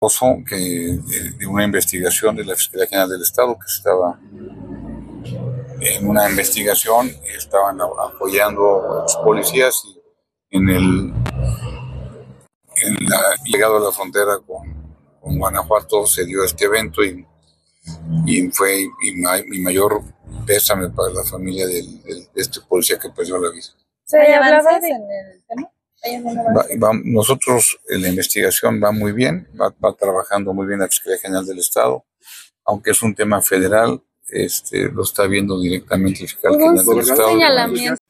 de una investigación de la Fiscalía General del Estado, que estaba en una investigación y estaban apoyando a los policías, y llegado a la frontera con Guanajuato se dio este evento, y mi mayor pésame para la familia de este policía que perdió la vida. ¿Se hablaba en el tema? Nosotros, la investigación va muy bien, va trabajando muy bien la Fiscalía General del Estado, aunque es un tema federal, lo está viendo directamente el fiscal general del Estado.